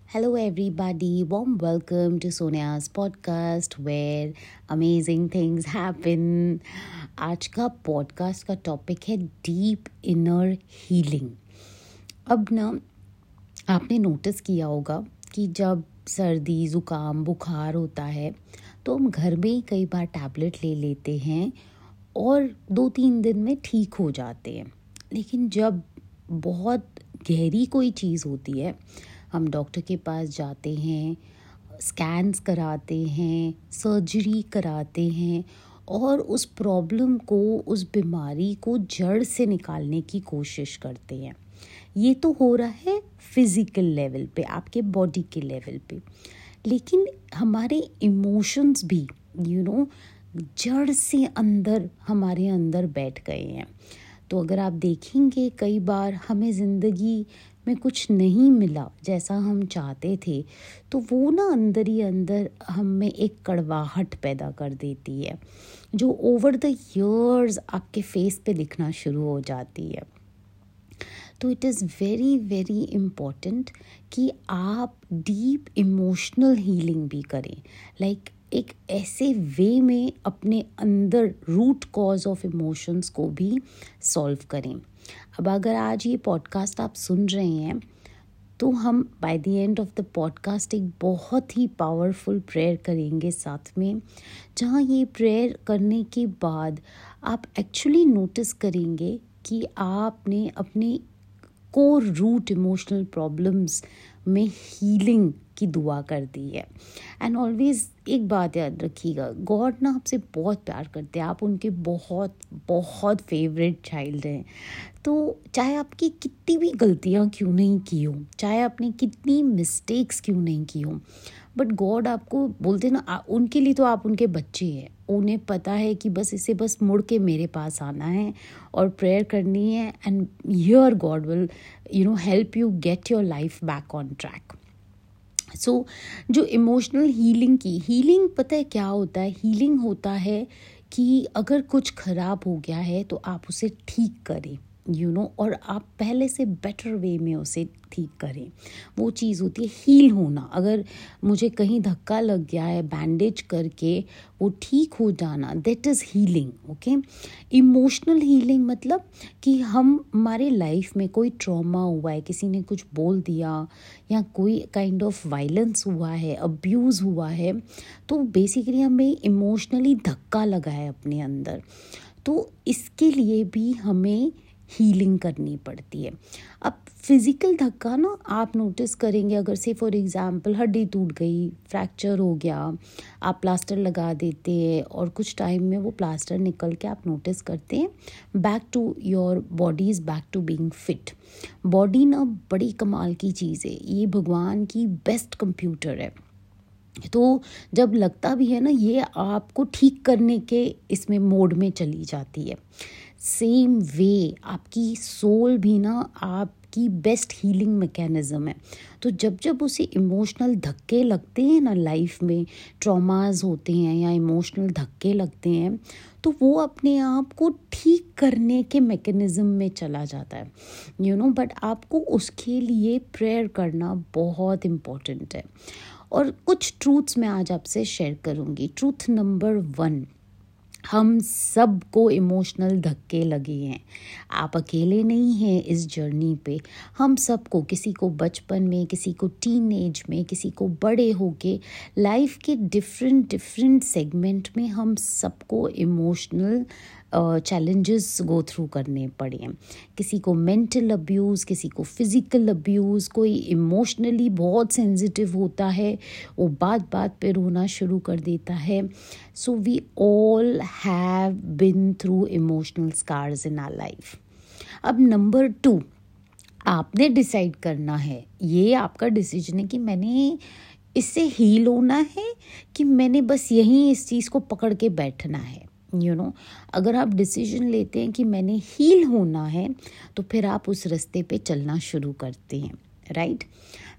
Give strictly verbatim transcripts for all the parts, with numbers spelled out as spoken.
Hello, everybody. Warm welcome to Sonia's podcast where amazing things happen. आज का podcast का topic है deep inner healing. अब ना आपने नोटिस किया होगा कि जब सर्दी जुकाम बुखार होता है तो हम घर में ही कई बार टैबलेट ले लेते हैं और दो तीन दिन में ठीक हो जाते हैं. लेकिन जब बहुत गहरी कोई चीज़ होती है हम डॉक्टर के पास जाते हैं, स्कैन्स कराते हैं, सर्जरी कराते हैं और उस प्रॉब्लम को, उस बीमारी को जड़ से निकालने की कोशिश करते हैं. ये तो हो रहा है फिज़िकल लेवल पे, आपके बॉडी के लेवल पे. लेकिन हमारे इमोशंस भी यू नो जड़ से अंदर हमारे अंदर बैठ गए हैं. तो अगर आप देखेंगे कई बार हमें ज़िंदगी में कुछ नहीं मिला जैसा हम चाहते थे तो वो ना अंदर ही अंदर हम में एक कड़वाहट पैदा कर देती है जो ओवर द इयर्स आपके फेस पे दिखना शुरू हो जाती है. तो it is very very important कि आप डीप इमोशनल हीलिंग भी करें. लाइक like, एक ऐसे वे में अपने अंदर रूट कॉज ऑफ इमोशंस को भी सॉल्व करें. अब अगर आज ये पॉडकास्ट आप सुन रहे हैं तो हम by the end of the podcast एक बहुत ही पावरफुल प्रेयर करेंगे साथ में, जहाँ ये प्रेयर करने के बाद आप एक्चुअली नोटिस करेंगे कि आपने अपने कोर रूट इमोशनल प्रॉब्लम्स में हीलिंग की दुआ कर दी है. एंड ऑलवेज एक बात याद रखिएगा, गॉड ना आपसे बहुत प्यार करते हैं. आप उनके बहुत बहुत फेवरेट चाइल्ड हैं. तो चाहे आपकी कितनी भी गलतियाँ क्यों नहीं की हो, चाहे आपने कितनी मिस्टेक्स क्यों नहीं की हो, बट गॉड आपको बोलते ना, उनके लिए तो आप उनके बच्चे हैं. उन्हें पता है कि बस इसे बस मुड़ के मेरे पास आना है और प्रेयर करनी है and here God will you know help you get your life back on track. So so, जो इमोशनल हीलिंग की हीलिंग पता है क्या होता है? हीलिंग होता है कि अगर कुछ ख़राब हो गया है तो आप उसे ठीक करें यू नो और आप पहले से बेटर वे में उसे ठीक करें. वो चीज़ होती है हील होना. अगर मुझे कहीं धक्का लग गया है, बैंडेज करके वो ठीक हो जाना, that is healing. Okay, emotional healing मतलब कि हम हमारे लाइफ में कोई ट्रॉमा हुआ है, किसी ने कुछ बोल दिया या कोई काइंड ऑफ वायलेंस हुआ है, अब्यूज़ हुआ है, तो बेसिकली हमें इमोशनली धक्का लगा है अपने अंदर. तो इसके लिए भी हमें हीलिंग करनी पड़ती है. अब फिज़िकल धक्का ना आप नोटिस करेंगे, अगर से फॉर एग्जांपल हड्डी टूट गई, फ्रैक्चर हो गया, आप प्लास्टर लगा देते हैं और कुछ टाइम में वो प्लास्टर निकल के आप नोटिस करते हैं back to your body is back to being fit. Body ना बड़ी कमाल की चीज़ है, ये भगवान की बेस्ट कंप्यूटर है. तो जब लगता भी है ना, ये आपको ठीक करने के इसमें मोड में चली जाती है. सेम वे आपकी सोल भी ना आपकी बेस्ट हीलिंग मैकेनिज़्म है. तो जब जब उसे इमोशनल धक्के लगते हैं ना, लाइफ में ट्रॉमास होते हैं या इमोशनल धक्के लगते हैं, तो वो अपने आप को ठीक करने के मैकेनिज़्म में चला जाता है यू नो बट आपको उसके लिए प्रेयर करना बहुत इम्पोर्टेंट है. और कुछ ट्रूथ्स मैं आज आपसे शेयर करूँगी. ट्रूथ नंबर वन, हम सबको इमोशनल धक्के लगे हैं. आप अकेले नहीं हैं इस जर्नी पे. हम सबको, किसी को बचपन में, किसी को टीन एज में, किसी को बड़े होके, लाइफ के डिफरेंट डिफरेंट सेगमेंट में हम सबको इमोशनल चैलेंजेस गो थ्रू करने पड़े हैं. किसी को मेंटल अब्यूज़, किसी को फिज़िकल अब्यूज़, कोई इमोशनली बहुत सेंसिटिव होता है, वो बात बात पे रोना शुरू कर देता है. So we all have been through emotional scars in our life. अब नंबर टू, आपने डिसाइड करना है, ये आपका डिसीजन है कि मैंने इससे हील होना है कि मैंने बस यहीं इस चीज़ को पकड़ के बैठना है यू you नो know, अगर आप डिसीजन लेते हैं कि मैंने हील होना है तो फिर आप उस रास्ते पे चलना शुरू करते हैं. राइट.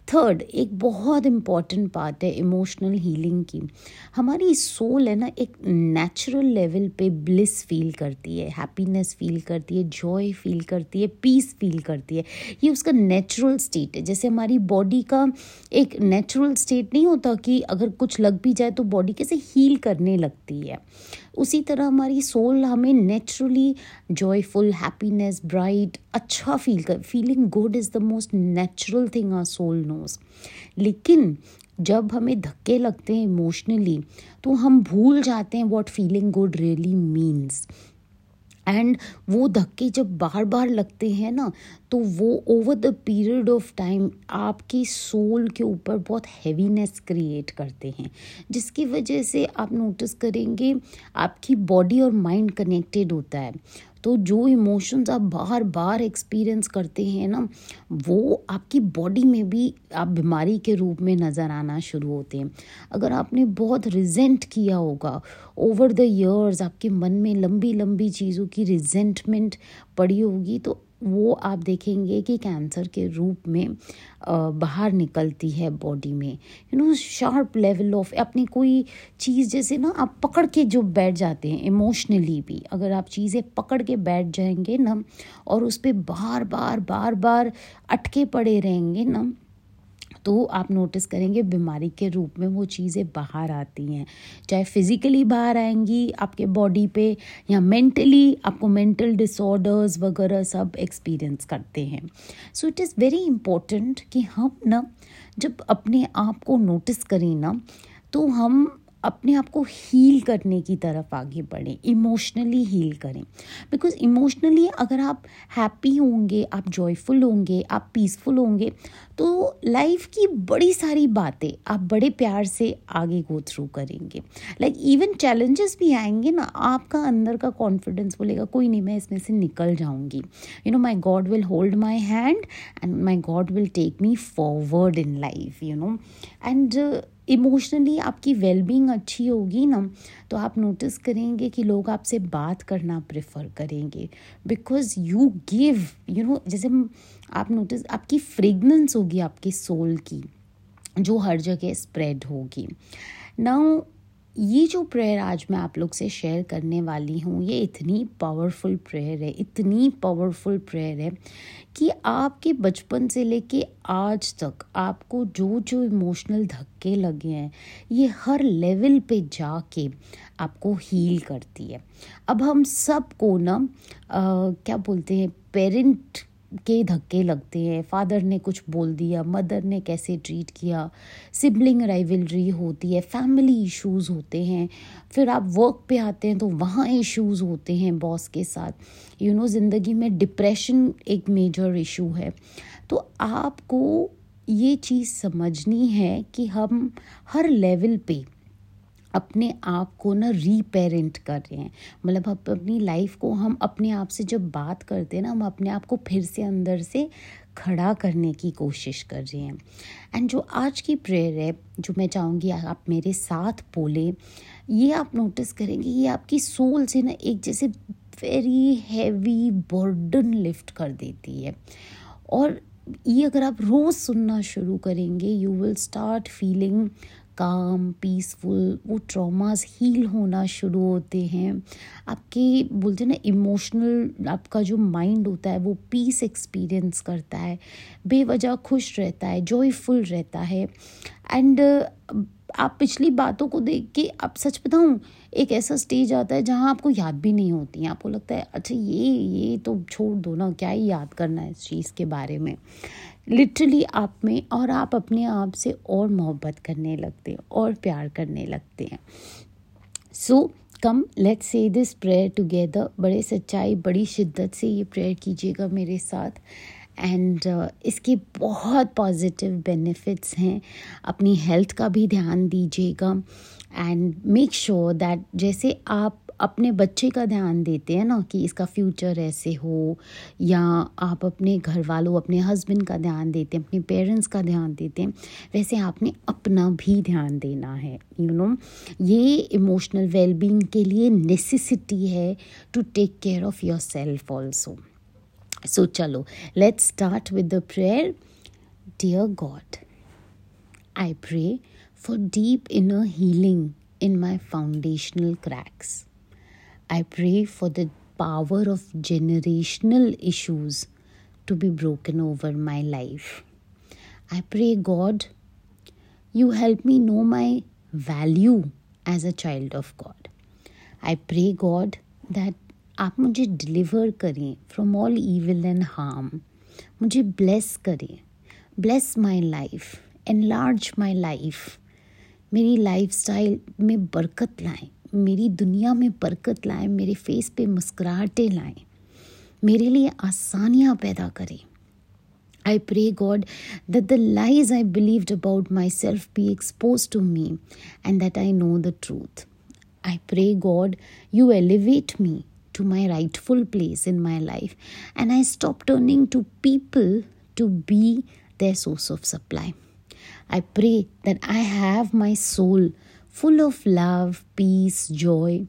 थर्ड, एक बहुत इम्पॉर्टेंट पार्ट है इमोशनल हीलिंग की। हमारी सोल है ना, एक नेचुरल लेवल पे ब्लिस फील करती है, हैप्पीनेस फील करती है, जॉय फील करती है, पीस फील करती है। ये उसका नेचुरल स्टेट है। जैसे हमारी बॉडी का एक नेचुरल स्टेट नहीं होता कि अगर कुछ लग भी जाए तो बॉडी कैसे हील करने लगती है, उसी तरह हमारी सोल हमें नेचुरली जॉयफुल, हैप्पीनेस, ब्राइट, अच्छा फील कर feeling good is the most natural thing our soul knows. लेकिन जब हमें धक्के लगते हैं इमोशनली तो हम भूल जाते हैं what feeling good really means. And वो धक्के जब बार बार लगते हैं ना, तो वो over the period of time आपकी सोल के ऊपर बहुत हैवीनेस क्रिएट करते हैं, जिसकी वजह से आप नोटिस करेंगे आपकी बॉडी और माइंड कनेक्टेड होता है। तो जो इमोशंस आप बार बार एक्सपीरियंस करते हैं ना, वो आपकी बॉडी में भी आप बीमारी के रूप में नज़र आना शुरू होते हैं। अगर आपने बहुत रिजेंट किया होगा ओवर द इयर्स, आपके मन में लंबी लंबी चीज़ों की रिजेंटमेंट पड़ी होगी, तो वो आप देखेंगे कि कैंसर के रूप में बाहर निकलती है बॉडी में। You know sharp level of अपनी कोई चीज़, जैसे ना आप पकड़ के जो बैठ जाते हैं इमोशनली भी, अगर आप चीज़ें पकड़ के बैठ जाएंगे ना और उस पर बार बार बार बार अटके पड़े रहेंगे ना, तो आप नोटिस करेंगे बीमारी के रूप में वो चीज़ें बाहर आती हैं। चाहे फिज़िकली बाहर आएंगी आपके बॉडी पे, या मेंटली आपको मेंटल डिसऑर्डर्स वगैरह सब एक्सपीरियंस करते हैं। So it is very important कि हम ना जब अपने आप को नोटिस करें ना, तो हम अपने आप को हील करने की तरफ आगे बढ़ें, इमोशनली हील करें। बिकॉज इमोशनली अगर आप हैप्पी होंगे, आप जॉयफुल होंगे, आप पीसफुल होंगे, तो लाइफ की बड़ी सारी बातें आप बड़े प्यार से आगे गो थ्रू करेंगे। लाइक इवन चैलेंजेस भी आएंगे ना, आपका अंदर का कॉन्फिडेंस बोलेगा कोई नहीं, मैं इसमें से निकल जाऊंगी। You know my God will hold my hand and my God will take me forward in life, you know. And emotionally आपकी वेलबींग अच्छी होगी ना, तो आप नोटिस करेंगे कि लोग आपसे बात करना प्रेफर करेंगे, because you give, you know, जैसे आप नोटिस आपकी फ्रेगनेंस होगी आपके सोल की, जो हर जगह स्प्रेड होगी। नाउ ये जो प्रेयर आज मैं आप लोग से शेयर करने वाली हूँ, ये इतनी पावरफुल प्रेयर है, इतनी पावरफुल प्रेयर है कि आपके बचपन से लेके आज तक आपको जो जो इमोशनल धक्के लगे हैं, ये हर लेवल पे जाके आपको हील करती है। अब हम सबको ना आ, क्या बोलते हैं, पेरेंट के धक्के लगते हैं, फादर ने कुछ बोल दिया, मदर ने कैसे ट्रीट किया, सिबलिंग राइवलरी होती है, फैमिली इश्यूज़ होते हैं, फिर आप वर्क पे आते हैं तो वहाँ इश्यूज़ होते हैं बॉस के साथ, यू नो, ज़िंदगी में डिप्रेशन एक मेजर इशू है। तो आपको ये चीज़ समझनी है कि हम हर लेवल पे अपने आप को ना रीपेरेंट कर रहे हैं। मतलब हम अपनी लाइफ को, हम अपने आप से जब बात करते हैं ना, हम अपने आप को फिर से अंदर से खड़ा करने की कोशिश कर रहे हैं। एंड जो आज की प्रेयर है, जो मैं चाहूँगी आप मेरे साथ बोले, ये आप नोटिस करेंगे ये आपकी सोल से ना एक जैसे वेरी हैवी बर्डन लिफ्ट कर देती है। और ये अगर आप रोज़ सुनना शुरू करेंगे, you will start feeling calm, peaceful, वो ट्रॉमास हील होना शुरू होते हैं। आपके बोलते हैं ना इमोशनल, आपका जो माइंड होता है वो पीस एक्सपीरियंस करता है, बेवजह खुश रहता है, जॉयफुल रहता है। एंड आप पिछली बातों को देख के, आप सच बताऊं, एक ऐसा स्टेज आता है जहां आपको याद भी नहीं होती हैं। आपको लगता है अच्छा ये ये तो छोड़ दो ना, क्या ही याद करना है इस चीज़ के बारे में। लिटरली आप में, और आप अपने आप से और मोहब्बत करने लगते हैं और प्यार करने लगते हैं। So come let's say this prayer together. बड़े सच्चाई, बड़ी शिद्दत से ये प्रेयर कीजिएगा मेरे साथ। एंड uh, इसके बहुत पॉजिटिव बेनिफिट्स हैं। अपनी हेल्थ का भी ध्यान दीजिएगा एंड मेक श्योर दैट जैसे आप अपने बच्चे का ध्यान देते हैं ना कि इसका फ्यूचर ऐसे हो, या आप अपने घर वालों, अपने हस्बैंड का ध्यान देते हैं, अपने पेरेंट्स का ध्यान देते हैं, वैसे आपने अपना भी ध्यान देना है। यू you नो know, ये इमोशनल वेलबींग के लिए नेसेसिटी है to take care of yourself also. So चलो let's start with the prayer. Dear God, I pray for deep inner healing in my foundational cracks. I pray for the power of generational issues to be broken over my life. I pray, God, you help me know my value as a child of God. I pray, God, that आप मुझे deliver करें from all evil and harm. मुझे bless करें. Bless my life. Enlarge my life. मेरी life style में बरकत लाएं. मेरी दुनिया में बरकत लाएं. मेरे फेस पे मुस्कुराहटें लाएं. मेरे लिए आसानियाँ पैदा करें. I pray, God, that the lies I believed about myself be exposed to me and that I know the truth. I pray, God, you elevate me to my rightful place in my life and I stop turning to people to be their source of supply. I pray that I have my soul full of love, peace, joy,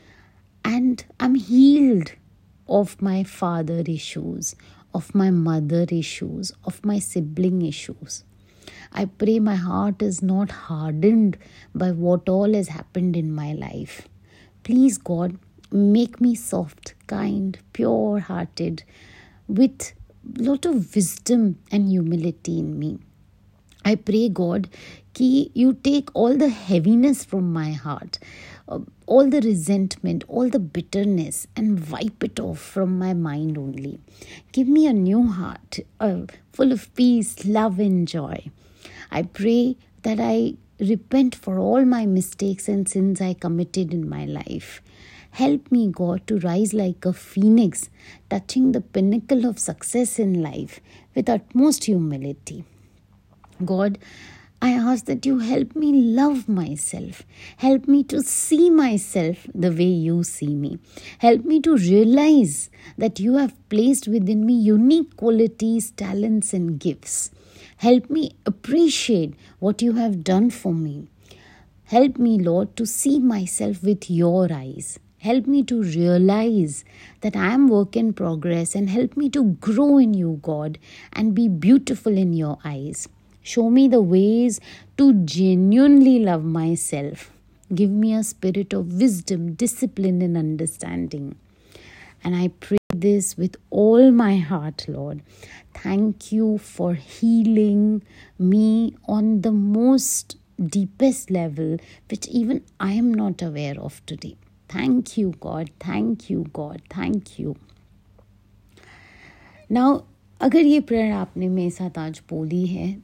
and I'm healed of my father issues, of my mother issues, of my sibling issues. I pray my heart is not hardened by what all has happened in my life. Please, God, make me soft, kind, pure-hearted, with a lot of wisdom and humility in me. I pray, God, कि you take all the heaviness from my heart, uh, all the resentment, all the bitterness, and wipe it off from my mind only. Give me a new heart, uh, full of peace, love, and joy. I pray that I repent for all my mistakes and sins I committed in my life. Help me, God, to rise like a phoenix, touching the pinnacle of success in life with utmost humility. God, I ask that you help me love myself. Help me to see myself the way you see me. Help me to realize that you have placed within me unique qualities, talents, and gifts. Help me appreciate what you have done for me. Help me, Lord, to see myself with your eyes. Help me to realize that I am work in progress and help me to grow in you, God, and be beautiful in your eyes. Show me the ways to genuinely love myself. Give me a spirit of wisdom, discipline, and understanding. And I pray this with all my heart, Lord. Thank you for healing me on the most deepest level, which even I am not aware of today. Thank you, God. Thank you, God. Thank you. Now, अगर ये prayer आपने मेरे साथ आज बोली है,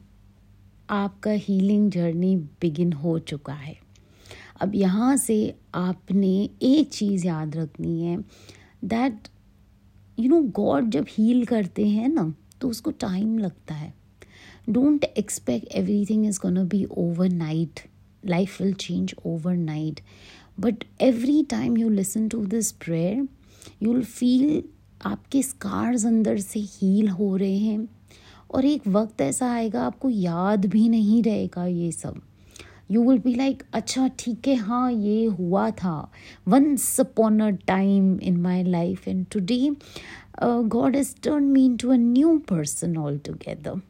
आपका healing journey begin हो चुका है. अब यहाँ से आपने एक चीज़ याद रखनी है, दैट यू नो गॉड जब हील करते हैं ना तो उसको टाइम लगता है. Don't expect everything is gonna be overnight. Life will change overnight, but every time you listen to this prayer you will feel आपके स्कार्स अंदर से हील हो रहे हैं. और एक वक्त ऐसा आएगा आपको याद भी नहीं रहेगा ये सब. यू विल बी लाइक, अच्छा ठीक है, हाँ ये हुआ था once upon a time in my life and today God has turn me into a new person all together.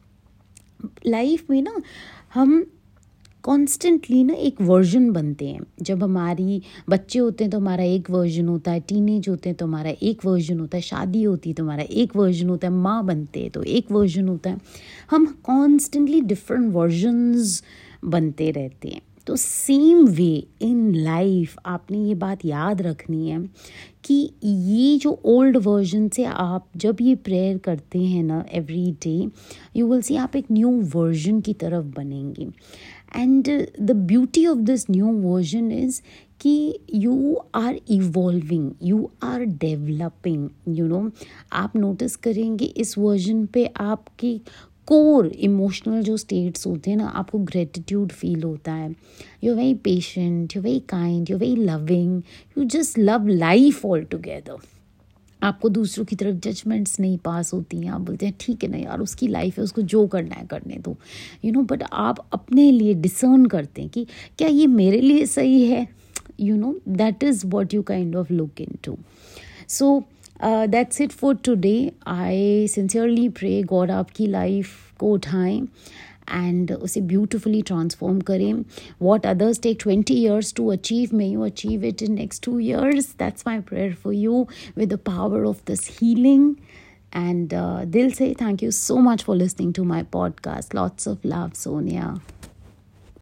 Life में ना हम कॉन्स्टेंटली ना एक वर्जन बनते हैं. जब हमारी बच्चे होते हैं तो हमारा एक वर्जन होता है, टीनेज होते हैं तो हमारा एक वर्जन होता है, शादी होती है तो हमारा एक वर्जन होता है, माँ बनते हैं तो एक वर्जन होता है. हम कॉन्स्टेंटली डिफरेंट वर्जन्स बनते रहते हैं. तो सेम वे इन लाइफ आपने ये बात याद रखनी है कि ये जो ओल्ड वर्जन से आप जब ये प्रेयर करते हैं ना every day, you will see आप एक न्यू वर्जन की तरफ बनेंगे. And the beauty of this new version is कि you are evolving, you are developing. You know आप नोटिस करेंगे इस वर्जन पे आपकी कोर इमोशनल जो स्टेट्स होते हैं ना, आपको ग्रेटिट्यूड फील होता है. You are very patient, you are very kind, you are very loving, you just love life all together. आपको दूसरों की तरफ जजमेंट्स नहीं पास होती हैं. आप बोलते हैं ठीक है ना यार, उसकी लाइफ है, उसको जो करना है करने दो, यू नो. बट आप अपने लिए डिसर्न करते हैं कि क्या ये मेरे लिए सही है. You know that is what you kind of look in to. So that's it for today. I sincerely pray God आपकी लाइफ को उठाएं एंड उसे ब्यूटिफुली ट्रांसफॉर्म करें. What others take twenty years to achieve, may you achieve it in next two years. That's my prayer for you with the power of this healing. And uh, Dil se thank you so much for listening to my podcast. Lots of love, Sonia.